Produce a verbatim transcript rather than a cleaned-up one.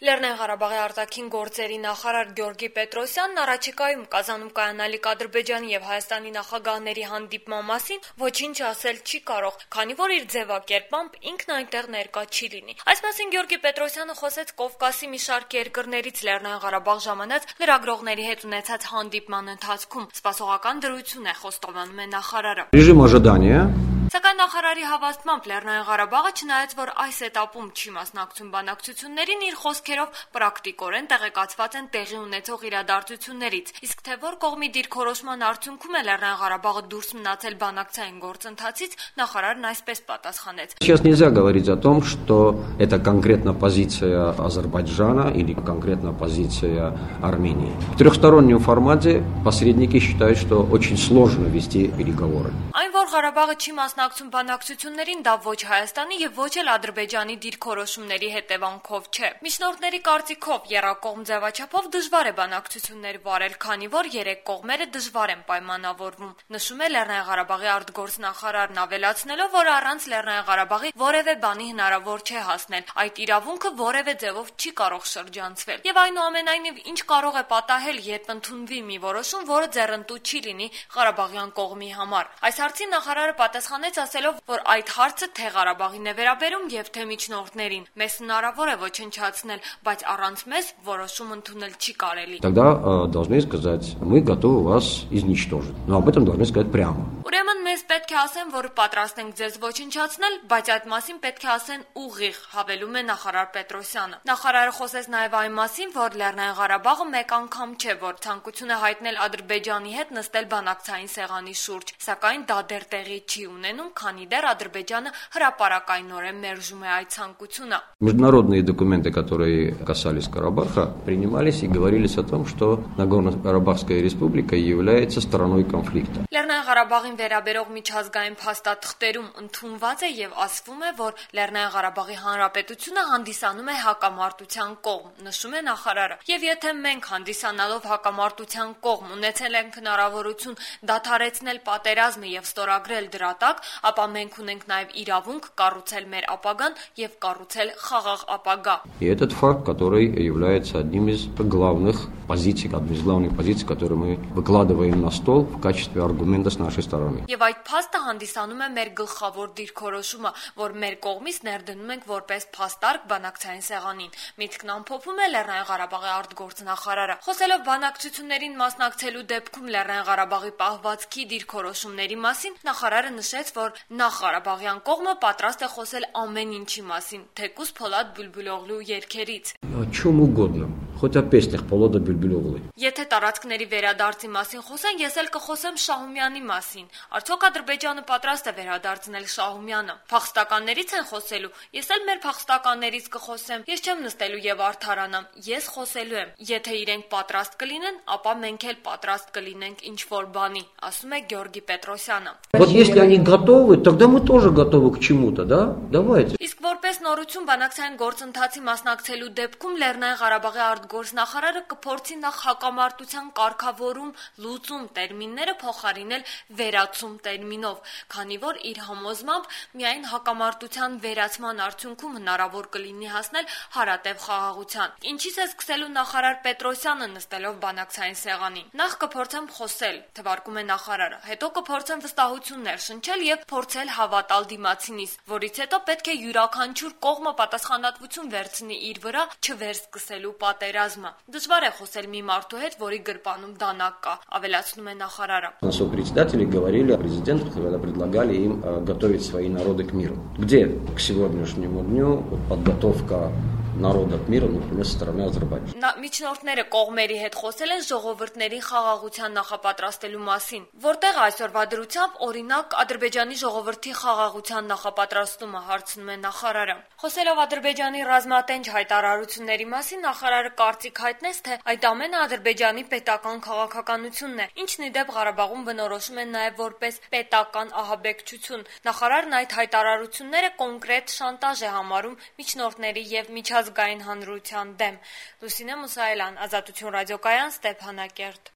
Լեռնային Ղարաբաղի արտաքին գործերի նախարար Գյորգի Պետրոսյանն առաջիկայում Կազանում կայանալիք Ադրբեջանի եւ Հայաստանի նախագահների հանդիպման մասին ոչինչ ասել չի կարող, քանի որ իր ձևակերպմամբ ինքն այնտեղ ներկա չի լինի։ Այս մասին Գյորգի Պետրոսյանը խոսեց Կովկասի մի շարք երկրներից Լեռնային Ղարաբաղ ժամանած լրագրողների հետ ունեցած հանդիպման ընթացքում։ Սպասողական դրություն է, խոստովանում է նախարարը։ Ռեժիմ ожидания. Սակայն նախարարի հավաստմամբ Լեռնային Ղարաբաղը, չնայած որ այս этаպում չի մասնակցում բանակցություններին, իր խոսքերով պրակտիկորեն տեղեկացված են տեղի ունեցող իրադարձություններից, իսկ թե որ կողմի դիրքորոշման արդյունքում է Լեռնային Ղարաբաղը դուրս մնացել բանակցային գործընթացից, նախարարն այսպես պատասխանեց. Сейчас нельзя говорить о том, что это конкретно позиция Азербайджана или конкретно позиция Армении. В трехстороннем формате посредники считают, что очень сложно вести переговоры. Այն որ Ղարաբաղը չի մասնակցում բանակցություններին, դա ոչ Հայաստանի եւ ոչ էլ Ադրբեջանի դիրքորոշումների հետևանքով չէ։ Միջնորդների կարծիքով եռակողմ ձևաչափով դժվար է բանակցություններ վարել, քանի որ երեք կողմերը դժվար են պայմանավորվում։ Նշում է Լեռնային Ղարաբաղի արտգործնախարարն, ավելացնելով, որ առանց Լեռնային Ղարաբաղի որևէ բանի հնարավոր չէ հասնել։ Այդ իրավունքը որևէ ձևով չի կարող շրջանցվել։ Եվ այնուամենայնիվ, ինչ կարող է պատահել, երբ ընդունվի մի որոշում, որը ձեռնտու չի լինի Ղարաբաղյան կողմի համար։ Այս հարցին նախարարը պատասխանեց ասելով, որ այդ հարցը թե Ղարաբաղին է վերաբերում եւ թե միջնորդներին։ Մեզ հնարավոր է ոչնչացնել, բայց առանց մեզ որոշում ընդունել չի կարելի։ Тогда э, должны сказать, мы готовы вас изничтожить. Но об этом должны сказать прямо. Ուրեմն մեզ պետք է ասեն, որ պատրաստ ենք ձեզ ոչնչացնել, բայց այդ մասին պետք է ասեն ուղիղ, հավելում է նախարար Պետրոսյանը։ Նախարարը խոսեց նաեւ այն մասին, որ Լեռնային Ղարաբաղը մեկ անգամ չէ, որ ցանկություն է հայտնել Ադրբեջանի հետ նստել բանակցային սեղանի շուրջ, սակայն դա դեռ տեղի չի ունենում, քանի դեռ Ադրբեջանը հրապարակայնորեն մերժում է այդ ցանկությունը։ Международные документы, которые касались Карабаха, принимались и говорились о том, что Нагорно-Карабахская республика является стороной конфликта. Լեռնային Ղարաբաղին վերաբերող միջազգային փաստաթղթերում ընդունված է եւ ասվում է, որ Լեռնային Ղարաբաղի Հանրապետությունը հանդիսանում է հակամարտության կողմ, նշում է նախարարը։ Եվ եթե մենք հանդիսանալով հակամարտության կողմ ունեցել ենք հնարավորություն դադարեցնել պատերազմը եւ ստորագրել դրա տակ, ապա մենք ունենք նաեւ իրավունք կառուցել մեր ապագան եւ կառուցել խաղաղ ապագա։ И этот факт, который является одним из главных позиций, одной из главных позиций, которые мы выкладываем на стол в качестве аргумента с нашей стороны. Եվ այդ փաստը հանդիսանում է մեր գլխավոր դիրքորոշումը, որ մեր կողմից ներդնում ենք որպես փաստարկ բանակցային սեղանին։ Միտքն ամփոփում է Լեռնային Ղարաբաղի արտգործնախարարը։ Խոսելով բանակցություններին մասնակցելու դեպքում Լեռնային Ղարաբաղի պահվածքի дирքորոշումների մասին, նախարարը նշեց, որ նախ Ղարաբաղյան կողմը պատրաստ է խոսել ամեն ինչի մասին, թեկուզ Փոլադ Բուլբուլօղլու երգերից։ О чем угодно, хоть о песнях Полода Бюльбюлёвой. Եթե տարածքների վերադարձի մասին խոսեն, ես էլ կխոսեմ Շահումյանի մասին։ Արդյոք Ադրբեջանը պատրաստ է վերադարձնել Շահումյանը։ Փախստականներից են խոսելու։ Ես էլ մեր փախստականներից կխոսեմ։ Ես չեմ նստելու եւ արդարանամ։ Ես խոսելու եմ։ Եթե իրենք պատրաստ կլինեն, ապա մենք էլ պատրաստ կլինենք ինչ որ բանի, ասում է Գյորգի Պետրոսյանը։ Вот если они готовы, тогда мы тоже готовы к чему-то, да? Давайте. Իսկ որպես նորություն բանակցային գործընթացի մասնակցելու դեպքում Լեռնային Ղարաբաղի արտգործնախարարը կփորձի նախ հակամարտության կարգավորում լուծում տերմինները փոխարինել վերացում տերմինով, քանի որ իր համոզմամբ միայն հակամարտության վերացման արդյունքում հնարավոր կլինի հասնել հարատև խաղաղության։ Ինչից է սկսելու նախարար Պետրոսյանը նստելով բանակցային սեղանին։ Նախ կփորձեմ խոսել, թվարկում է նախարարը, հետո կփորձեմ վստահություններ շնչել եւ փորձել հավատալ դիմացինիս, որից հետո պետք է յուրաքանչյուր կողմը պատասխանատվություն վերցնի իր վրա չվերսկսելու պատերազմը։ Դժվար է խոսել մի մարդու հետ, որի գրպանում դանակ կա, ավելացնում է նախարարը։ Наши председатели говорили о президентах, когда предлагали им э, готовить свои народы к миру. Где к сегодняшнему дню подготовка народа к миру, например, со стороны Азербайджана? Միջնորդները կողմերի հետ խոսել են ժողովուրդների խաղաղության նախապատրաստելու մասին, որտեղ այսօրվա դրությամբ օրինակ Ադրբեջանի ժողովրդի խաղաղության նախապատրաստումը, հարցնում է նախարարը։ Խոսելով Ադրբեջանի ռազմատենչ հայտարարությունների մասին, նախարարը կարծիք հայտնեց, թե այդ ամենը Ադրբեջանի պետական քաղաքականությունն է, ինչն ի դեպ Ղարաբաղում բնորոշում են նաև որպես պետական ահաբեկչություն։ Նախարարն այդ հայտարարությունները կոնկրետ շանտաժ է համարում միջնորդների եւ միջազգային հանրության դեմ։ Լուսինե Մուսայելյան, Ազատություն ռադիոկայան, Ստեփանակերտ։